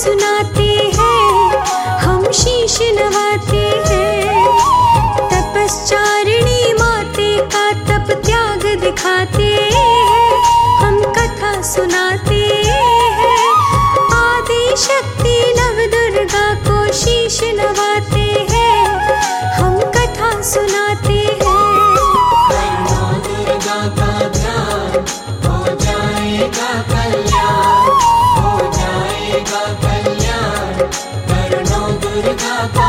सुनाते हैं, हम शीश नवाते हैं। तपश्चारिणी माते का तप त्याग दिखाते हैं, हम कथा सुनाते हैं। आदि शक्ति नव दुर्गा को शीश नवाते हैं, हम कथा सुनाते हैं। करो दुर्गा का ध्यान, हो जाएगा कल्याण, हो जाएगा कल्याण। करो दुर्गा का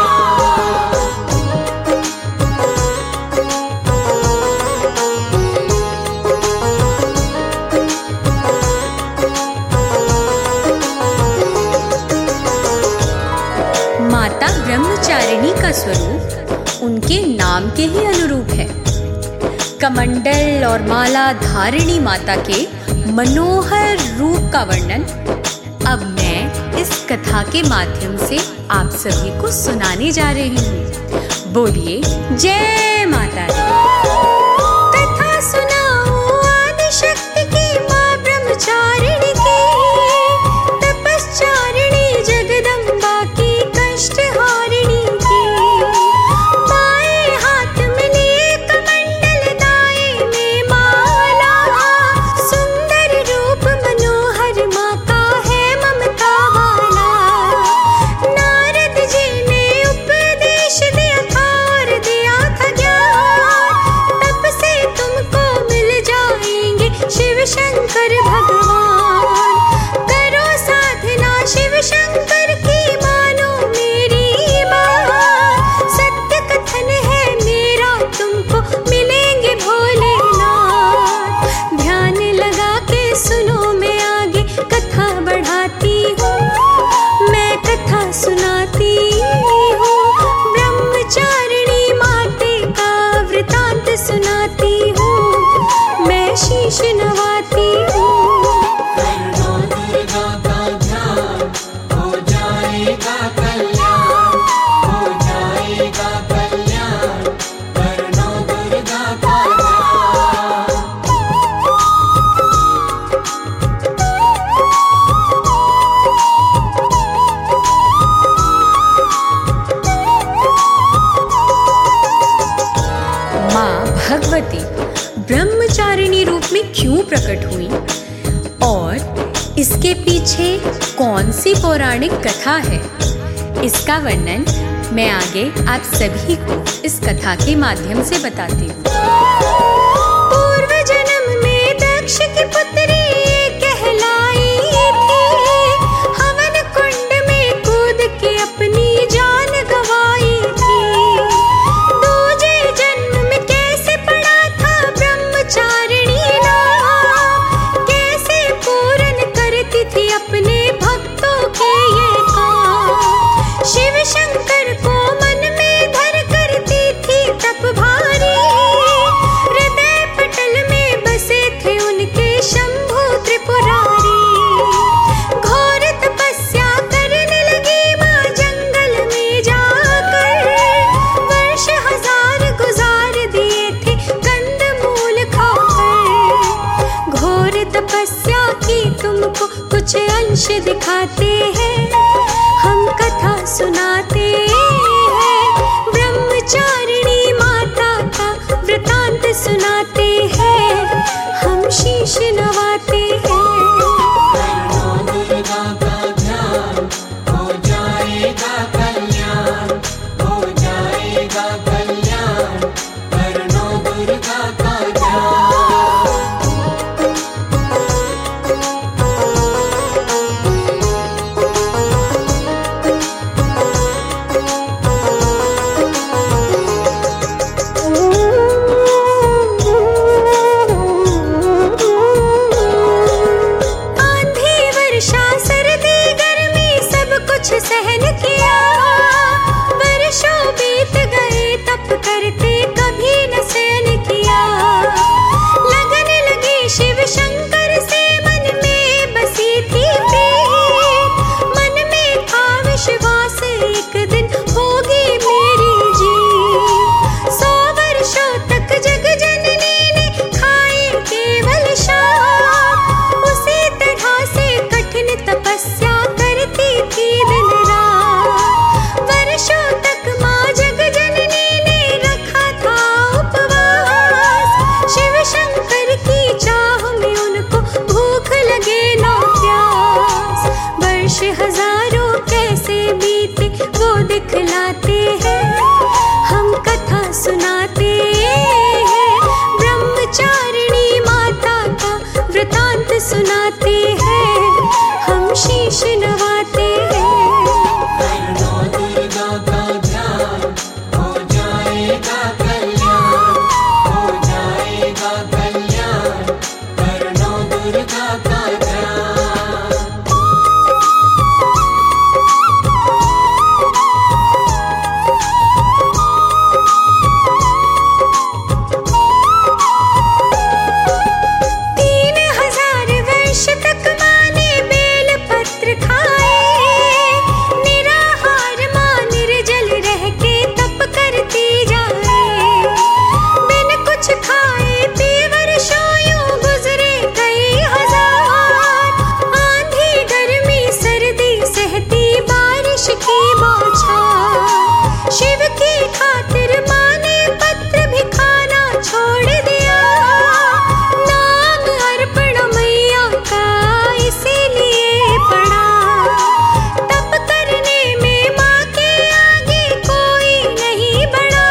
माता ब्रह्मचारिणी का स्वरूप उनके नाम के ही अनुरूप है। कमंडल और माला धारिणी माता के मनोहर रूप का वर्णन अब मैं इस कथा के माध्यम से आप सभी को सुनाने जा रही हूँ। बोलिए जय माता दी। कथा सुनाओ आदिशक्ति की, माँ ब्रह्मचारिणी की, तपश्चारिणी जगदम्बा की, कष्टहारिणी की। बाएं हाथ में लिए कमंडल, दाएं में माला, सुंदर रूप मनोहर माँ का है ममता वाला। नारद जी ने उपदेश दिया था और दिया था ज्ञान, तब से तुमको मिल जाएंगे शिव शंकर भगवान। करो साधना शिव शंकर की, मानो मेरी बात। सत्य कथन है मेरा, तुमको मिलेंगे भोलेनाथ। ध्यान लगा के सुनो, मैं आगे कथा बढ़ाती हूँ, मैं कथा सुनाती हूँ। ब्रह्मचारिणी माते का वृतांत सुनाती हूँ, मैं शीश नवाती हूँ। करो दुर्गा का ध्यान, हो जाएगा कल्याण, हो जाएगा कल्याण। करो दुर्गा का ध्यान। माँ भगवती ब्रह्मचारिणी रूप में क्यों प्रकट हुई और इसके पीछे कौन सी पौराणिक कथा है, इसका वर्णन मैं आगे आप सभी को इस कथा के माध्यम से बताती हूँ। पूर्व जन्म में दक्ष की पुत्री कहलाई थी, हवन कुंड में कूद के अपनी जान गवाई थी। दूजे जन्म में कैसे पड़ा था ब्रह्मचारिणी नाम, कैसे पूर्ण करती थी अपने भक्तों के ये काम। शिव शंकर को मन में धर करती थी तप भारी, हृदय पटल में बसे थे उनके शंभु त्रिपुरारी। घोर तपस्या करने लगी माँ जंगल में जाकर, वर्ष हजार गुजार दिए थे कंदमूल खाकर। घोर तपस्या की तुमको कुछ अंश दिखाते हैं, हम कथा सुनाते हैं। ब्रह्मचारिणी माता का वृतांत सुनाते हैं, हम शीश नवाते हैं। करो दुर्गा का ध्यान, हो जाएगा कल्याण, हो जाएगा कल्याण। करो दुर्गा का ध्यान। सुनाते हैं, हम शीश नवाते हैं। कर लो दुर्गा का ध्यान, हो जाएगा कल्याण, हो जाएगा कल्याण। कर लो दुर्गा का ध्यान। शिव की खातिर माँ ने पत्र भी खाना छोड़ दिया, नाम अर्पण मैया का इसीलिए पड़ा। तप करने में माँ के आगे कोई नहीं बढ़ा,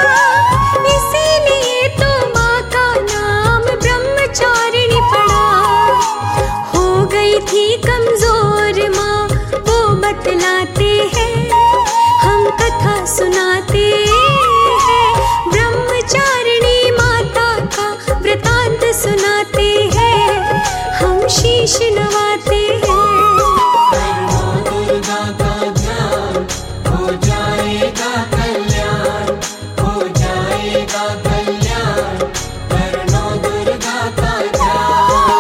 इसीलिए तो माँ का नाम ब्रह्मचारिणी पड़ा। हो गई थी कमजोर माँ, वो बतलाते हैं, हम कथा सुनाते हैं। ब्रह्मचारिणी माता का वृतांत सुनाते हैं, हम शीश नवाते हैं। कर लो दुर्गा का ध्यान, हो जाएगा कल्याण, हो जाएगा कल्याण। कर लो दुर्गा का ध्यान।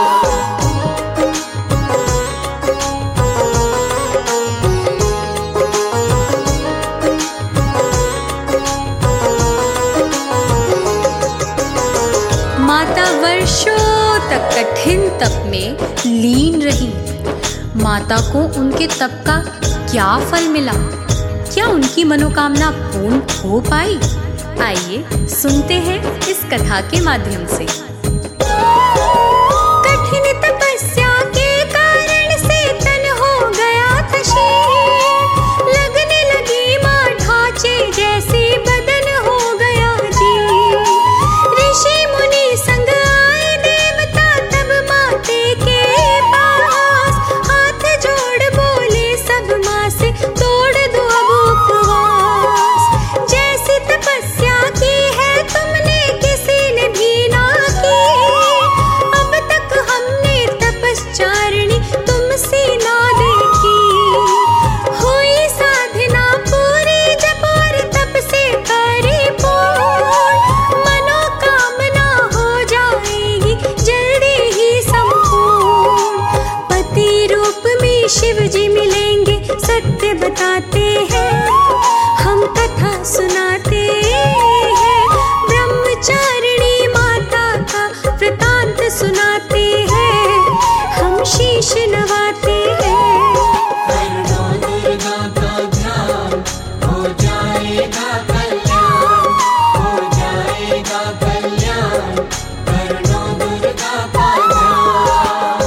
माता वर्षों तक कठिन तप में लीन रही। माता को उनके तप का क्या फल मिला? क्या उनकी मनोकामना पूर्ण हो पाई? आइए सुनते हैं इस कथा के माध्यम से। कठिन तपस्या के कारण से तन हो गया था क्षीण, लगने लगी माँ ढांचे जैसी बदन हो गया जी। ऋषि मुनि संग आए देवता तब माते के पास, हाथ जोड़ बोले सब माँ से तोड़ दो अब उपवास। जैसी तपस्या की है तुमने किसी ने भी ना की, अब तक हमने तपस्चारिणी तुमसे ना देखी। हुई साधना पूरी जब और तप से परिपूर्ण, मनोकामना हो जाएगी जल्दी ही संपूर्ण। पति रूप में शिव जी मिलेंगे, सत्य बताते हैं, हम कथा सुनाते हैं। ब्रह्मचारिणी माता का वृतांत सुनाते हैं, हम शीश नवाते हैं। कर लो दुर्गा का ध्यान, हो जाएगा कल्याण, हो जाएगा कल्याण। कर लो दुर्गा का ध्यान।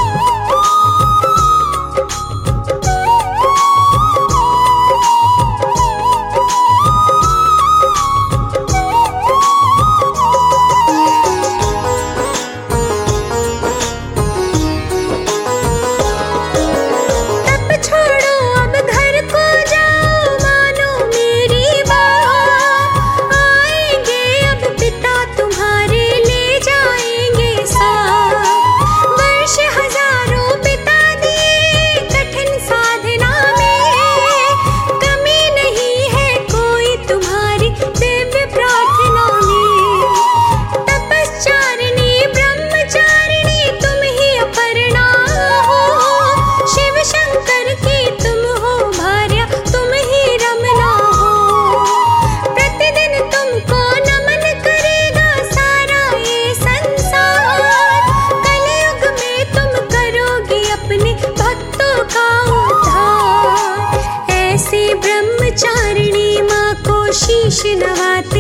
तप छोड़ो अब घर को जाओ, मानो मेरी बात। आएंगे अब पिता तुम्हारे, ले जाएंगे साथ। वर्ष हजारों बिता दिए कठिन साधना में, कमी नहीं है कोई तुम्हारी दिव्य प्रार्थना में। तपस्चारिणी ब्रह्मचारिणी तुम ही अपर्णा हो, शिव शंकर की तुम हो भार्या, तुम ही रमना हो। प्रतिदिन तुमको नमन करेगा सारा ये संसार, कलयुग में तुम करोगी अपने भक्तों का उद्धार। ऐसे ब्रह्मचारिणी माँ को शीश नवाते